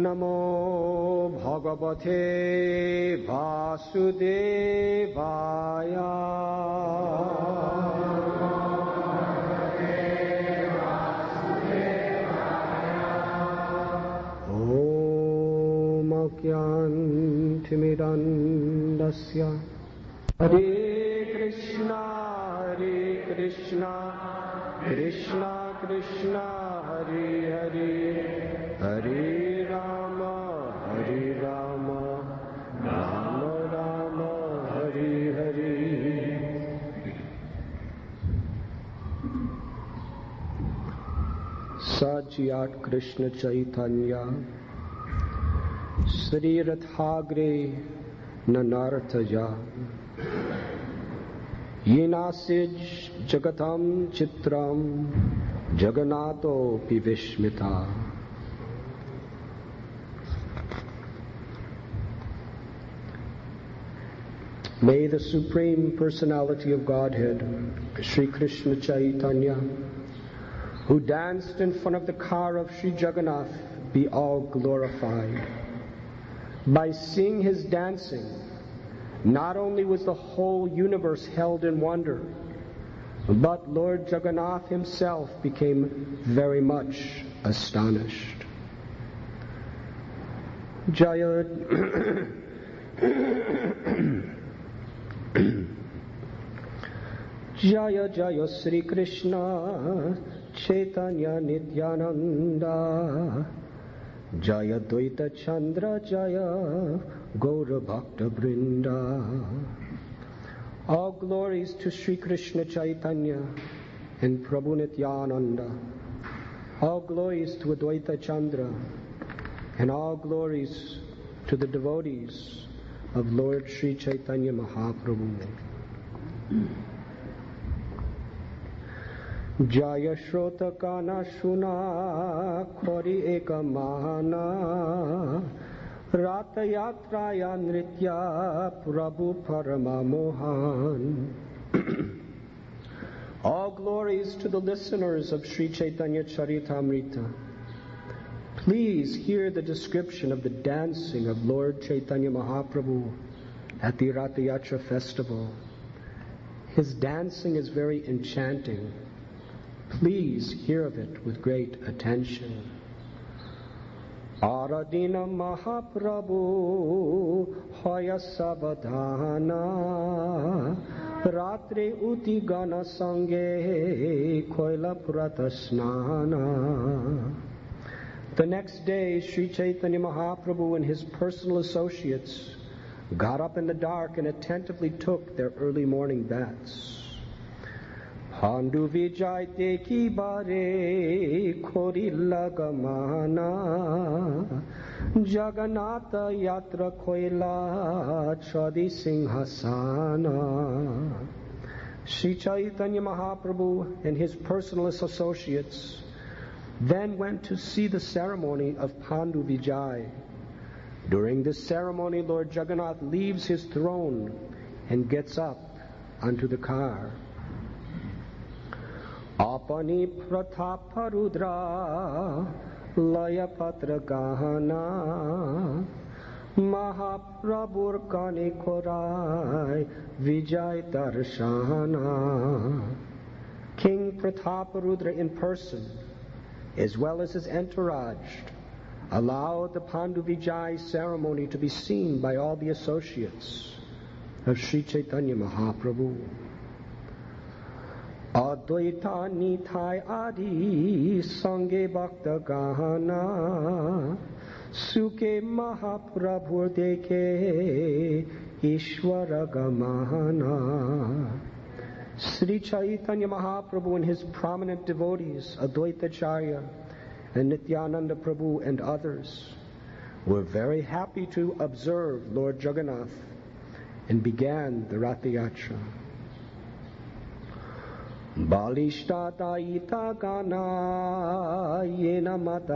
Namo Bhagavate Vasudevaya. Om Akyantimidandasya Hare Krishna Krishna Krishna Hare Hare Hare Rama Rama Rama Hare Hare. Sajyat Krishna Chaitanya Sri Rathagre Nanarthaja Yenasij Jagatam Chitram Jagannato Pivishmita. May the Supreme Personality of Godhead, Sri Krishna Chaitanya, who danced in front of the car of Sri Jagannath, be all glorified. By seeing his dancing, not only was the whole universe held in wonder, but Lord Jagannath himself became very much astonished. Jaya Jaya Jaya Sri Krishna Chaitanya Nityananda Jaya Dvaita Chandra Jaya Gaura Bhakta Brinda. All glories to Sri Krishna Chaitanya and Prabhu Nityananda. All glories to Advaita Chandra, and all glories to the devotees of Lord Sri Chaitanya Mahaprabhu. Jaya Shrota Kana Shuna Kori Eka Mahana Rata Yatraya Nritya Prabhu Parama Mohan. All glories to the listeners of Sri Chaitanya Charitamrita. Please hear the description of the dancing of Lord Chaitanya Mahaprabhu at the Ratha Yatra festival. His dancing is very enchanting. Please hear of it with great attention. Aradina Mahaprabhu Hoya Sabadhana Ratre Uti Gana Sange Koila Purata Snana. The next day, Sri Chaitanya Mahaprabhu and his personal associates got up in the dark and attentively took their early morning baths. Pandu Vijay Deki Bare Kori Lagamana Jagannatha Yatra Koila Chadi Singhasana. Sri Chaitanya Mahaprabhu and his personal associates then went to see the ceremony of Pandu Vijay. During this ceremony, Lord Jagannath leaves his throne and gets up onto the car. Apani Prathaparudra Layapatra Gahana Mahaprabhur Kani Korai Vijay Darshana. King Prathaparudra in person, as well as his entourage, allowed the Pandu Vijay ceremony to be seen by all the associates of Sri Chaitanya Mahaprabhu. Advaita Nithai Adi Sange Bhakta Gahana Suke Mahaprabhu Deke Ishwara Gamahana. Sri Chaitanya Mahaprabhu and his prominent devotees, Advaita Acharya and Nityananda Prabhu and others, were very happy to observe Lord Jagannath and began the Ratha Yatra. Balishta ita gana yena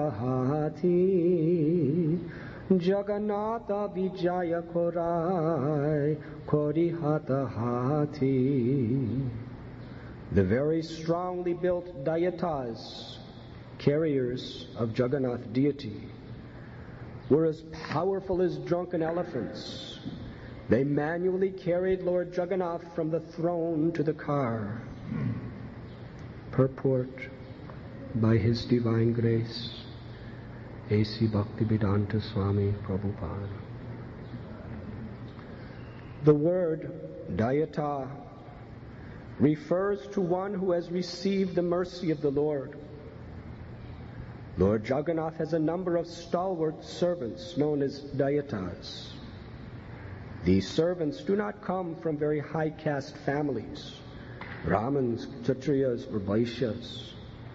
matahati Jagannatha Vijaya Korai Korihata Hati. The very strongly built Dayatas, carriers of Jagannath deity, were as powerful as drunken elephants. They manually carried Lord Jagannath from the throne to the car. Purport: by His divine grace, A.C. Bhaktivedanta Swami Prabhupada. The word Dayata refers to one who has received the mercy of the Lord. Lord Jagannath has a number of stalwart servants known as Dayatas. These servants do not come from very high caste families, Brahmins, Kshatriyas, or Vaishyas.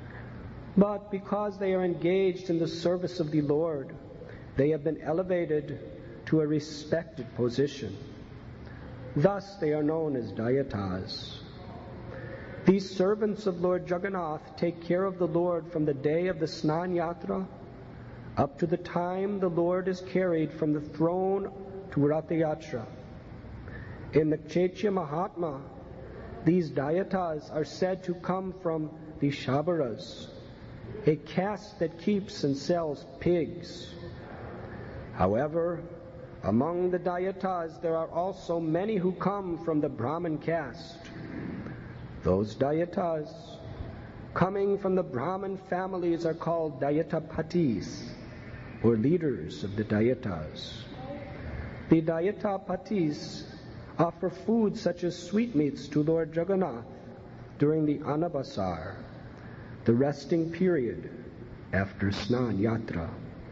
But because they are engaged in the service of the Lord, they have been elevated to a respected position. Thus they are known as Dayatas. These servants of Lord Jagannath take care of the Lord from the day of the Snan Yatra up to the time the Lord is carried from the throne to Ratha Yatra. In the Chaitya Mahatma, these Dayatas are said to come from the Shabaras, a caste that keeps and sells pigs. However, among the Dayatas there are also many who come from the Brahmin caste. Those Dayatas coming from the Brahmin families are called Dayatapatis, or leaders of the Dayatas. The Dayatapatis offer food such as sweetmeats to Lord Jagannath during the Anabasar, the resting period after Snan Yatra.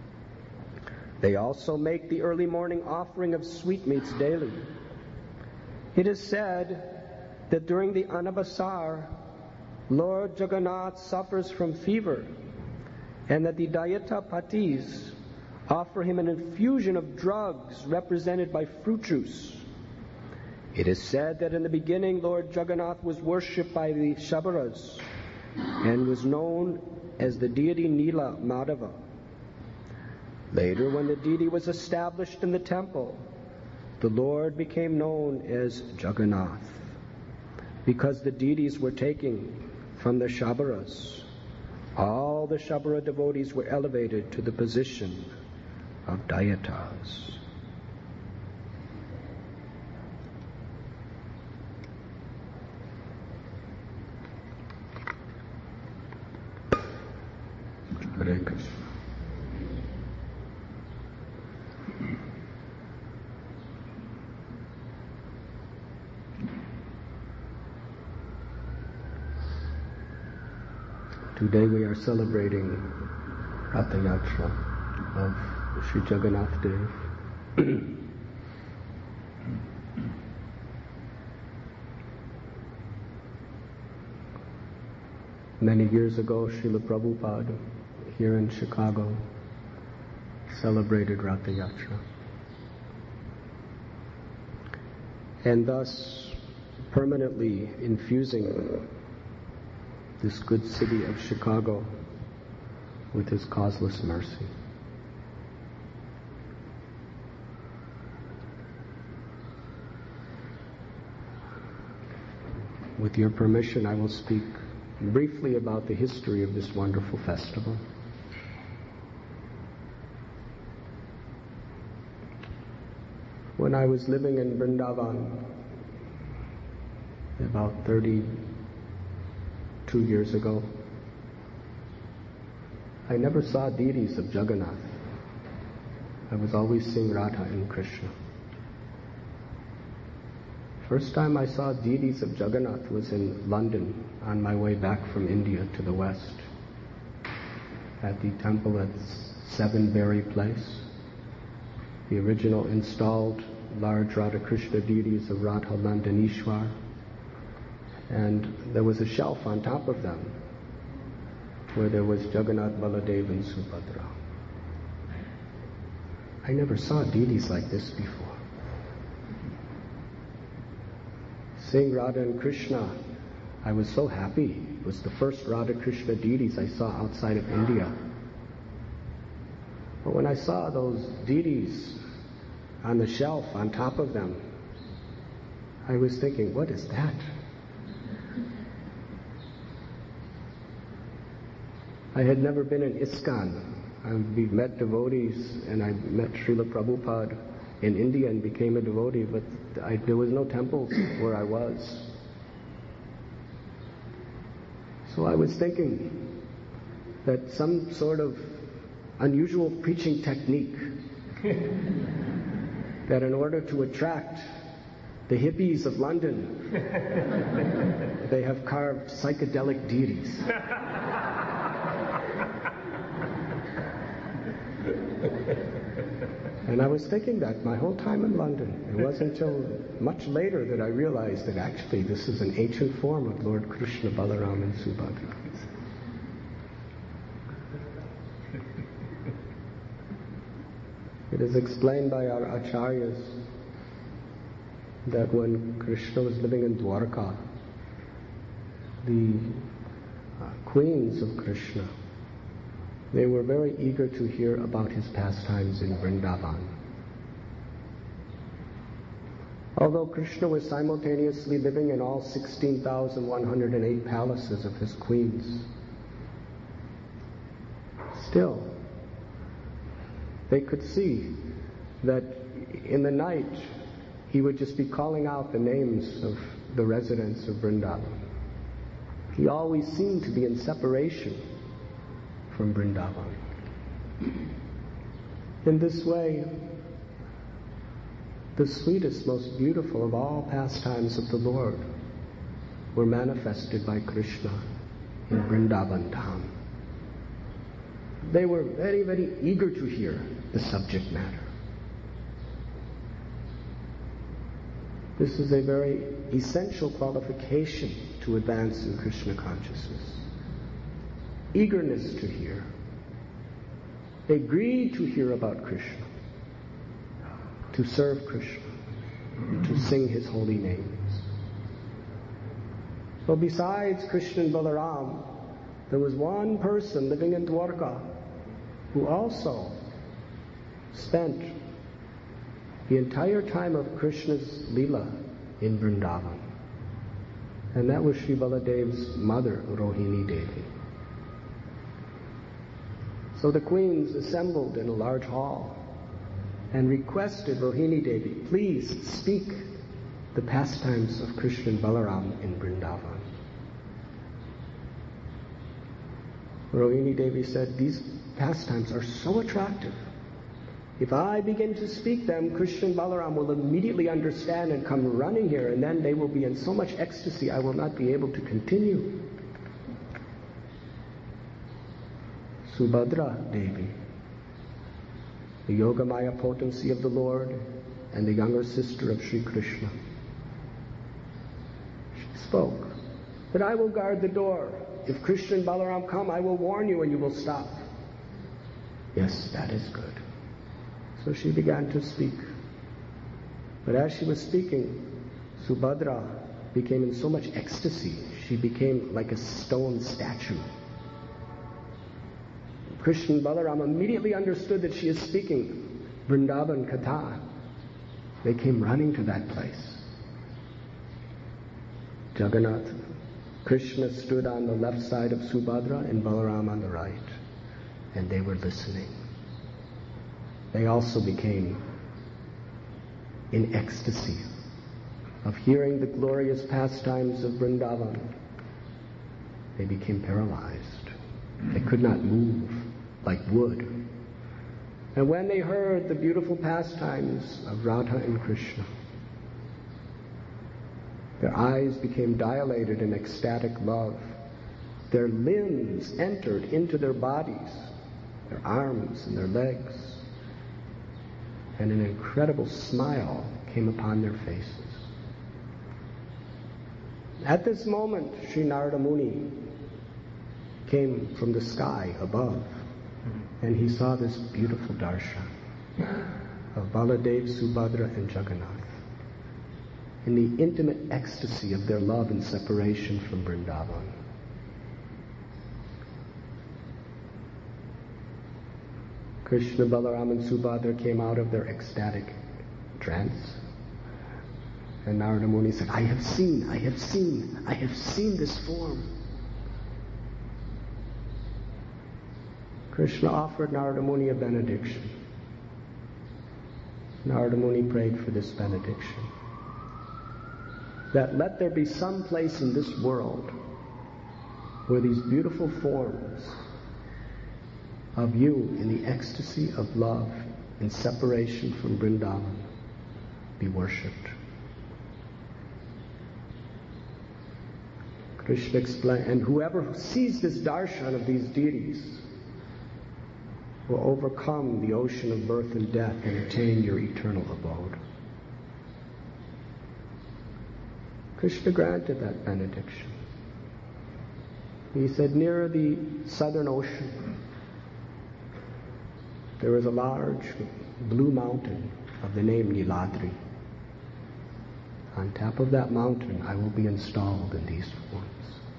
They also make the early morning offering of sweetmeats daily. It is said that during the Anabasar, Lord Jagannath suffers from fever, and that the Dayatapatis offer him an infusion of drugs represented by fruit juice. It is said that in the beginning Lord Jagannath was worshipped by the Shabaras and was known as the deity Nila Madhava. Later, when the deity was established in the temple, the Lord became known as Jagannath, because the deities were taken from the Shabaras. All the Shabara devotees were elevated to the position of Dayatas. Hare Krishna. Today we are celebrating Ratha Yatra of Sri Jagannath Dev. Many years ago, Srila Prabhupada, here in Chicago, celebrated Ratha Yatra. And thus permanently infusing this good city of Chicago with His causeless mercy. With your permission, I will speak briefly about the history of this wonderful festival. When I was living in Vrindavan about 32 years ago, I never saw deities of Jagannath. I was always seeing Radha and Krishna. First time I saw deities of Jagannath was in London on my way back from India to the West, at the temple at Sevenbury Place. The original installed large Radha Krishna deities of Radha Nandanishwar, and there was a shelf on top of them where there was Jagannath, Baladev and Subhadra. I never saw deities like this before. Seeing Radha and Krishna, I was so happy. It was the first Radha Krishna deities I saw outside of India. But when I saw those deities on the shelf on top of them, I was thinking, what is that? I had never been in ISKCON. we met devotees, and I met Srila Prabhupada in India and became a devotee, but there was no temples where I was. So I was thinking that some sort of unusual preaching technique that in order to attract the hippies of London, they have carved psychedelic deities. And I was thinking that my whole time in London. It wasn't until much later that I realized that actually this is an ancient form of Lord Krishna, Balaram, and Subhadra. It is explained by our acharyas that when Krishna was living in Dwarka, the queens of Krishna, they were very eager to hear about his pastimes in Vrindavan. Although Krishna was simultaneously living in all 16,108 palaces of his queens, still, they could see that in the night he would just be calling out the names of the residents of Vrindavan. He always seemed to be in separation from Vrindavan. In this way, the sweetest, most beautiful of all pastimes of the Lord were manifested by Krishna in Vrindavan Dham. They were very, very eager to hear the subject matter. This is a very essential qualification to advance in Krishna consciousness. Eagerness to hear. They greed to hear about Krishna, to serve Krishna, to sing his holy names. So besides Krishna and Balaram, there was one person living in Dwarka who also spent the entire time of Krishna's Leela in Vrindavan. And that was Sri Baladev's mother, Rohini Devi. So the queens assembled in a large hall and requested Rohini Devi, please speak the pastimes of Krishna and Balaram in Vrindavan. Rohini Devi said, these pastimes are so attractive. If I begin to speak them, Krishna and Balaram will immediately understand and come running here, and then they will be in so much ecstasy I will not be able to continue. Subhadra Devi, the Yogamaya potency of the Lord and the younger sister of Sri Krishna, she spoke that I will guard the door. If Krishna and Balaram come, I will warn you and you will stop. Yes, that is good. So she began to speak. But as she was speaking, Subhadra became in so much ecstasy, she became like a stone statue. Krishna and Balaram immediately understood that she is speaking Vrindavan Katha. They came running to that place. Jagannath, Krishna stood on the left side of Subhadra and Balaram on the right, and they were listening. They also became in ecstasy of hearing the glorious pastimes of Vrindavan. They became paralyzed. They could not move like wood. And when they heard the beautiful pastimes of Radha and Krishna, their eyes became dilated in ecstatic love. Their limbs entered into their bodies, their arms and their legs, and an incredible smile came upon their faces. At this moment, Sri Narada Muni came from the sky above, and he saw this beautiful darshan of Baladev, Subhadra, and Jagannath in the intimate ecstasy of their love and separation from Vrindavan. Krishna, Balaram, and Subhadra came out of their ecstatic trance. And Narada Muni said, I have seen this form. Krishna offered Narada Muni a benediction. Narada Muni prayed for this benediction, that let there be some place in this world where these beautiful forms of you in the ecstasy of love in separation from Vrindavan be worshipped. Krishna explained, and whoever sees this darshan of these deities will overcome the ocean of birth and death and attain your eternal abode. Krishna granted that benediction. He said, near the southern ocean, there is a large blue mountain of the name Niladri. On top of that mountain, I will be installed in these forms.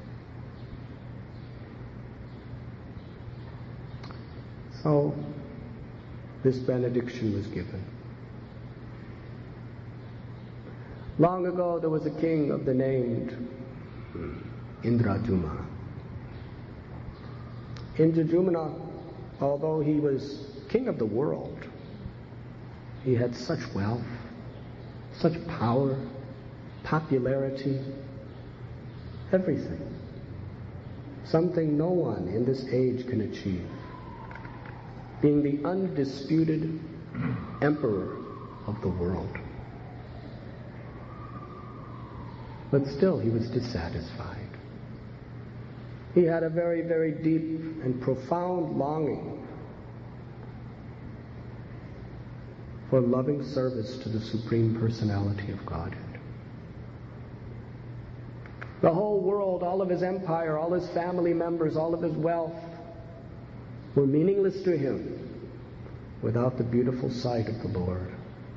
So, this benediction was given. Long ago, there was a king of the name Indradyumna. Indradyumna, although he was king of the world, he had such wealth, such power, popularity, everything. Something no one in this age can achieve. Being the undisputed emperor of the world. But still he was dissatisfied. He had a very, very deep and profound longing for loving service to the Supreme Personality of Godhead. The whole world, all of his empire, all his family members, all of his wealth were meaningless to him without the beautiful sight of the Lord.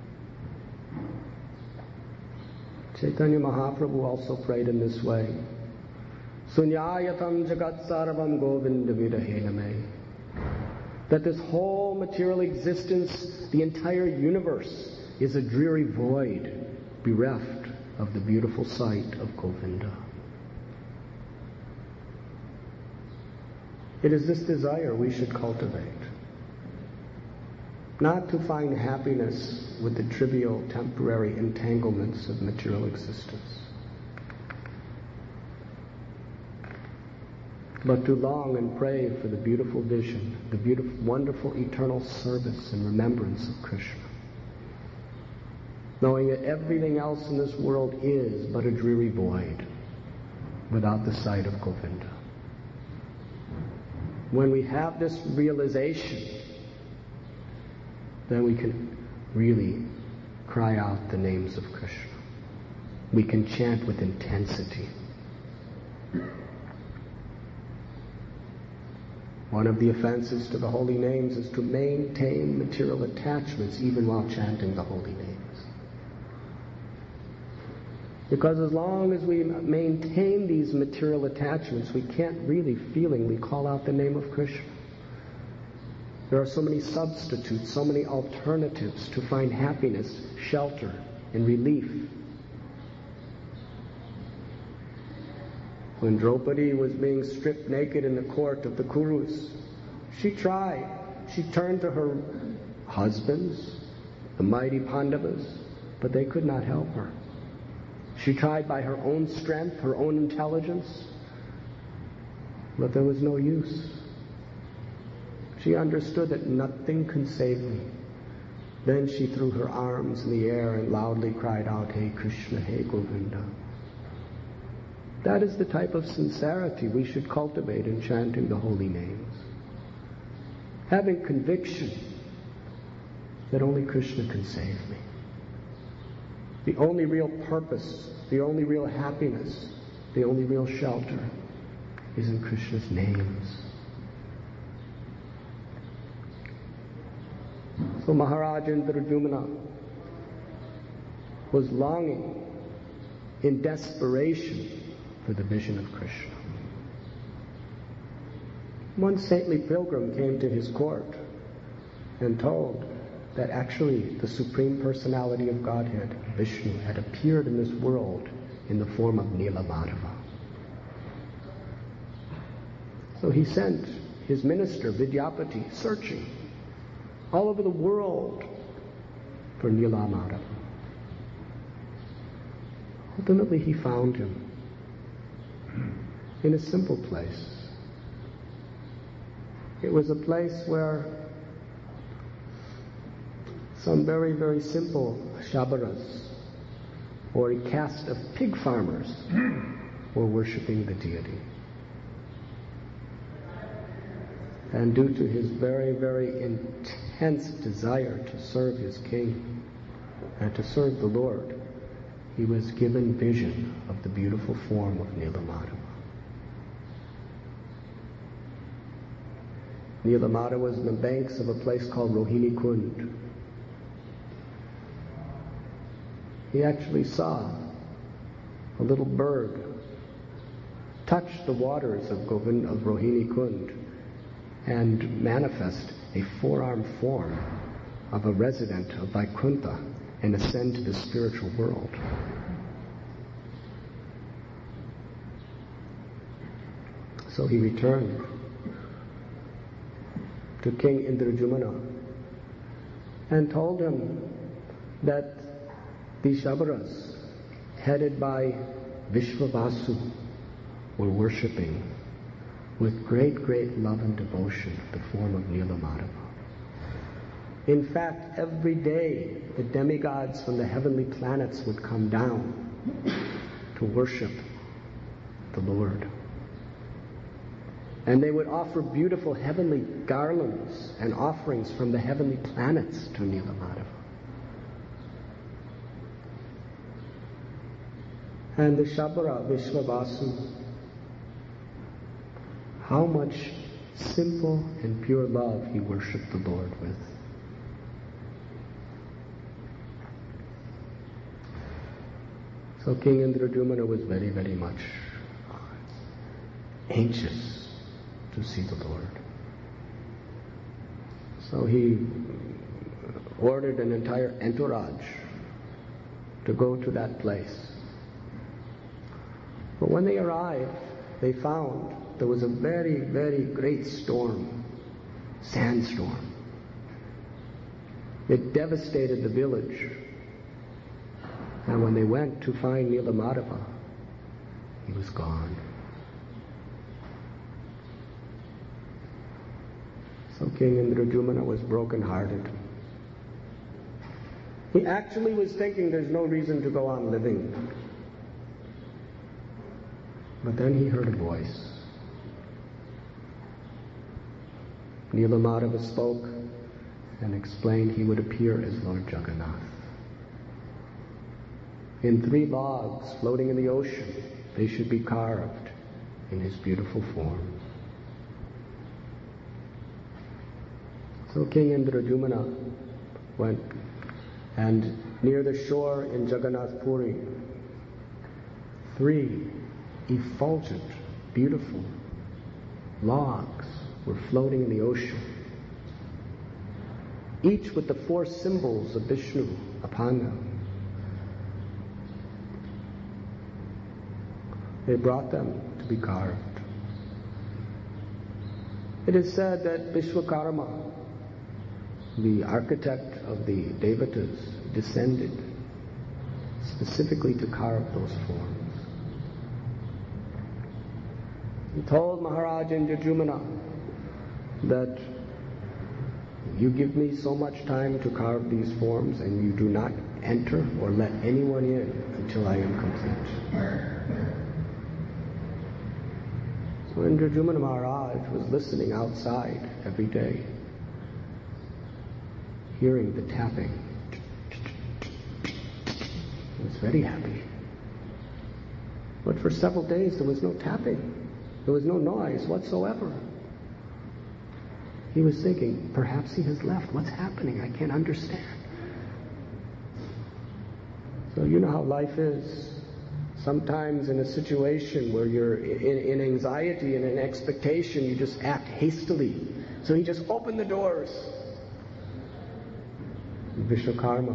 Chaitanya Mahaprabhu also prayed in this way. Sunyayatam jagat sarvam govinda virahename. That this whole material existence, the entire universe, is a dreary void, bereft of the beautiful sight of Govinda. It is this desire we should cultivate. Not to find happiness with the trivial, temporary entanglements of material existence, but to long and pray for the beautiful vision, the beautiful, wonderful, eternal service and remembrance of Krishna, knowing that everything else in this world is but a dreary void without the sight of Govinda. When we have this realization, then we can really cry out the names of Krishna. We can chant with intensity. One of the offenses to the holy names is to maintain material attachments even while chanting the holy names. Because as long as we maintain these material attachments, we can't really feelingly call out the name of Krishna. There are so many substitutes, so many alternatives to find happiness, shelter, and relief. When Draupadi was being stripped naked in the court of the Kurus, she tried. She turned to her husbands, the mighty Pandavas, but they could not help her. She tried by her own strength, her own intelligence, but there was no use. She understood that nothing can save me. Then she threw her arms in the air and loudly cried out, Hey Krishna, Hey Govinda. That is the type of sincerity we should cultivate in chanting the holy names. Having conviction that only Krishna can save me. The only real purpose, the only real happiness, the only real shelter is in Krishna's names. So Maharaj Indradyumna was longing in desperation for the vision of Krishna. One saintly pilgrim came to his court and told that actually the Supreme Personality of Godhead, Vishnu, had appeared in this world in the form of Nila Madhava. So he sent his minister Vidyapati, searching all over the world for Nila Madhava. Ultimately, he found him in a simple place. It was a place where some very, very simple shabaras, or a caste of pig farmers, were worshipping the deity. And due to his very, very intense desire to serve his king and to serve the Lord, he was given vision of the beautiful form of Nila Madhava. Nila Madhava was in the banks of a place called Rohini Kund. He actually saw a little bird touch the waters of Rohini Kund and manifest a four-armed form of a resident of Vaikuntha and ascend to the spiritual world. So he returned to King Indrajumna and told him that the Shabaras, headed by Vishvavasu, were worshipping with great, great love and devotion the form of Nila Madhava. In fact, every day the demigods from the heavenly planets would come down to worship the Lord. And they would offer beautiful heavenly garlands and offerings from the heavenly planets to Nila Madhava. And the Shabara Vishvavasu, how much simple and pure love he worshipped the Lord with. So King Indrajumna was very, very much anxious to see the Lord. So he ordered an entire entourage to go to that place. But when they arrived, they found there was a very, very great storm, sandstorm. It devastated the village. And when they went to find Nila Madhava, he was gone. So King Indrajumna was broken-hearted. He actually was thinking there's no reason to go on living. But then he heard a voice. Nila Madhava spoke and explained he would appear as Lord Jagannath. In 3 logs floating in the ocean, they should be carved in his beautiful form. So King Indrajumna went, and near the shore in Jagannath Puri, 3 effulgent, beautiful logs were floating in the ocean, each with the 4 symbols of Vishnu upon them. They brought them to be carved. It is said that Vishwakarma, the architect of the Devatas, descended specifically to carve those forms. He told Maharaj Indrajumna that you give me so much time to carve these forms and you do not enter or let anyone in until I am complete. So Indrajumna Maharaj was listening outside every day, hearing the tapping. He was very happy. But for several days there was no tapping. There was no noise whatsoever. He was thinking, perhaps he has left. What's happening? I can't understand. So you know how life is. Sometimes in a situation where you're in anxiety and in expectation, you just act hastily. So he just opened the doors. Vishwakarma,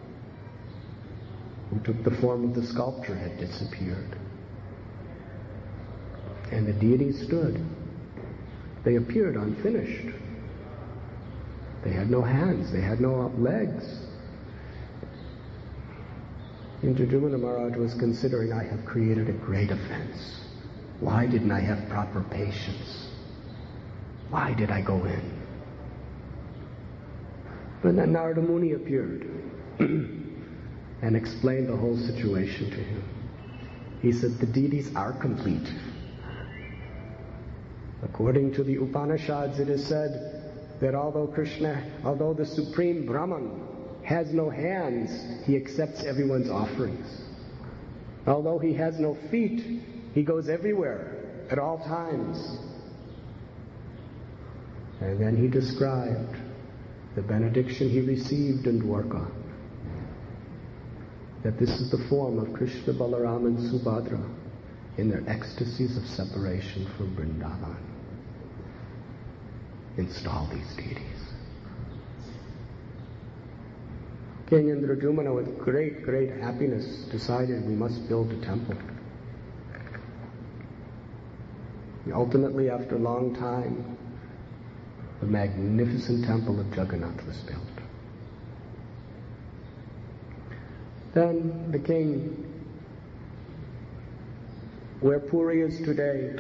who took the form of the sculpture, had disappeared. And the deity stood They appeared unfinished. They had no hands, they had no legs. Indradyumna Maharaj was considering, I have created a great offense. Why didn't I have proper patience? Why did I go in? But then Narada Muni appeared and explained the whole situation to him. He said, the deities are complete. According to the Upanishads, it is said that although the Supreme Brahman has no hands, he accepts everyone's offerings. Although he has no feet, he goes everywhere at all times. And then he described the benediction he received in Dwarka, that this is the form of Krishna, Balaram and Subhadra in their ecstasies of separation from Vrindavan. Install these deities. King Indradyumna, with great, great happiness, decided we must build a temple. Ultimately, after a long time, the magnificent temple of Jagannath was built. Then the king, where Puri is today,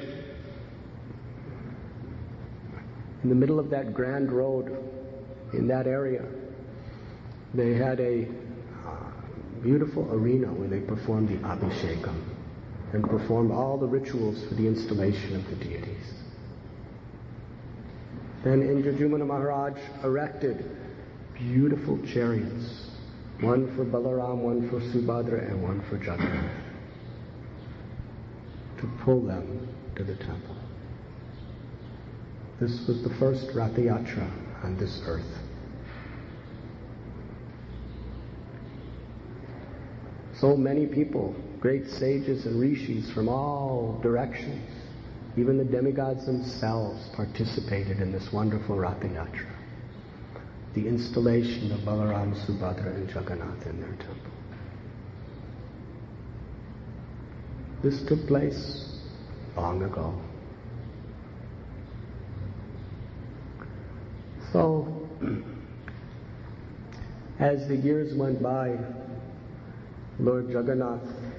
in the middle of that grand road, in that area, they had a beautiful arena where they performed the Abhishekam and performed all the rituals for the installation of the deities. Then Indradyumna Maharaj erected beautiful chariots, one for Balaram, one for Subhadra, and one for Jagannath, to pull them to the temple. This was the first Ratha Yatra on this earth. So many people, great sages and rishis from all directions, even the demigods themselves participated in this wonderful Ratha Yatra, the installation of Balaram, Subhadra and Jagannath in their temple. This took place long ago. So, as the years went by, Lord Jagannath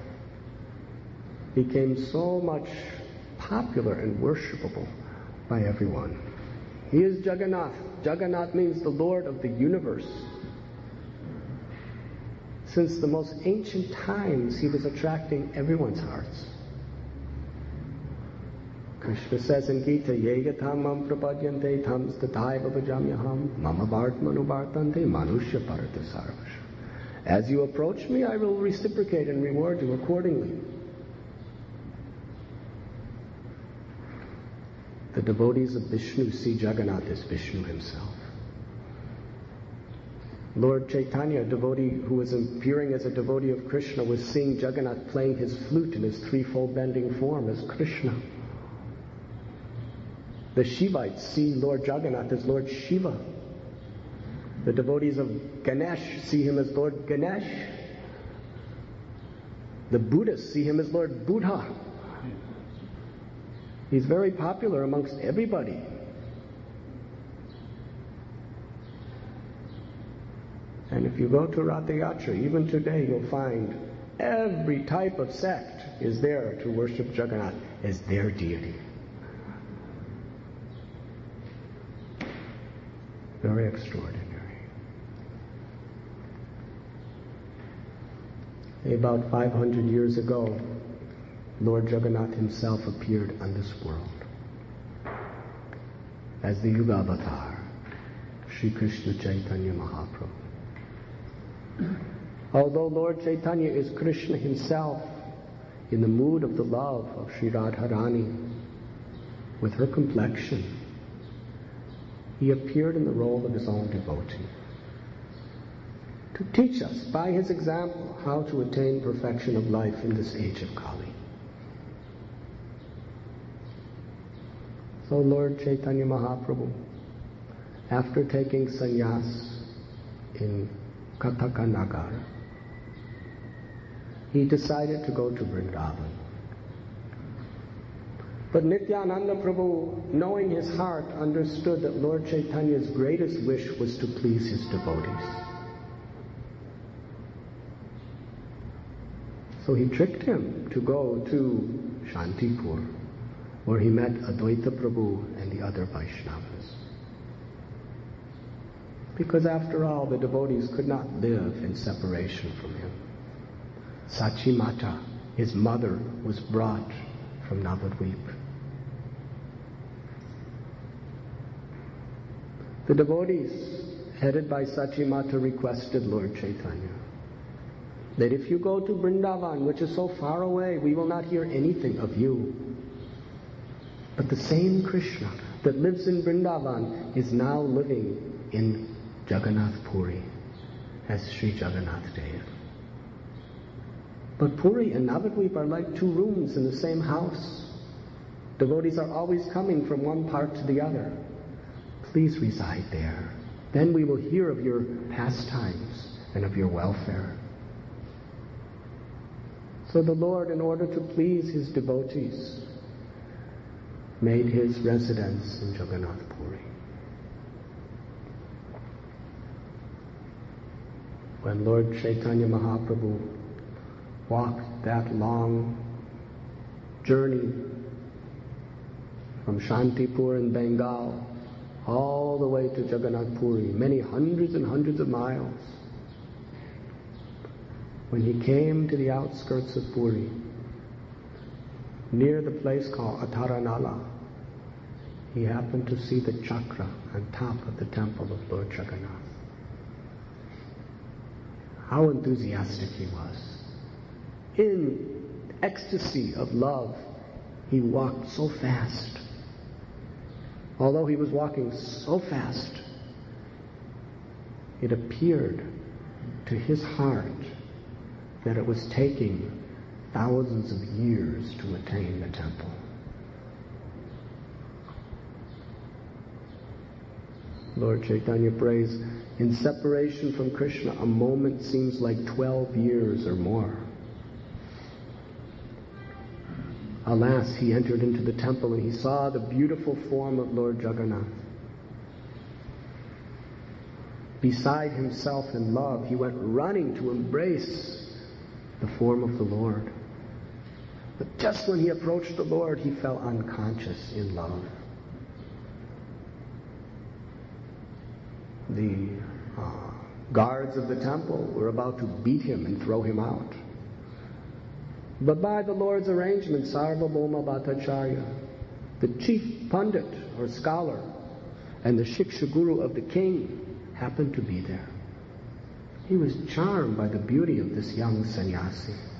became so much popular and worshipable by everyone. He is Jagannath. Jagannath means the Lord of the universe. Since the most ancient times, he was attracting everyone's hearts. Krishna says in Gita, Yegatham mam prapadyante tham stataiva bhajamyaham mama bhartmanu bhartante manushya bharata sarvasha. As you approach me, I will reciprocate and reward you accordingly. The devotees of Vishnu see Jagannath as Vishnu himself. Lord Chaitanya, a devotee who was appearing as a devotee of Krishna, was seeing Jagannath playing his flute in his threefold bending form as Krishna. The Shivites see Lord Jagannath as Lord Shiva. The devotees of Ganesh see him as Lord Ganesh. The Buddhists see him as Lord Buddha. He's very popular amongst everybody. And if you go to Ratha Yatra, even today, you'll find every type of sect is there to worship Jagannath as their deity. Very extraordinary. About 500 years ago, Lord Jagannath himself appeared on this world as the Yuga Avatar, Sri Krishna Chaitanya Mahaprabhu. Although Lord Chaitanya is Krishna himself, in the mood of the love of Sri Radharani, with her complexion, he appeared in the role of his own devotee, to teach us by his example how to attain perfection of life in this age of Kali. So Lord Chaitanya Mahaprabhu, after taking sannyas in Kataka Nagar, he decided to go to Vrindavan. But Nityananda Prabhu, knowing his heart, understood that Lord Chaitanya's greatest wish was to please his devotees. So he tricked him to go to Shantipur, where he met Advaita Prabhu and the other Vaishnavas. Because after all, the devotees could not live in separation from him. Sachi Mata, his mother, was brought from Navadvip. The devotees, headed by Sachi Mata, requested Lord Chaitanya that if you go to Vrindavan, which is so far away, we will not hear anything of you. But the same Krishna that lives in Vrindavan is now living in Jagannath Puri as Sri Jagannath Dev. But Puri and Navadvip are like two rooms in the same house. Devotees are always coming from one part to the other. Please reside there. Then we will hear of your pastimes and of your welfare. So the Lord, in order to please his devotees, made his residence in Jagannath Puri. When Lord Chaitanya Mahaprabhu walked that long journey from Shantipur in Bengal all the way to Jagannath Puri, many hundreds and hundreds of miles, when he came to the outskirts of Puri, near the place called Ataranala, he happened to see the chakra on top of the temple of Lord Jagannath. How enthusiastic he was. In ecstasy of love, he walked so fast. Although he was walking so fast, it appeared to his heart that it was taking thousands of years to attain the temple. Lord Chaitanya prays, in separation from Krishna, a moment seems like 12 years or more. Alas, he entered into the temple and he saw the beautiful form of Lord Jagannath. Beside himself in love, he went running to embrace the form of the Lord. But just when he approached the Lord, he fell unconscious in love. The guards of the temple were about to beat him and throw him out. But by the Lord's arrangement, Sarvabhauma Bhattacharya, the chief pundit or scholar and the Shiksha Guru of the king, happened to be there. He was charmed by the beauty of this young sannyasi.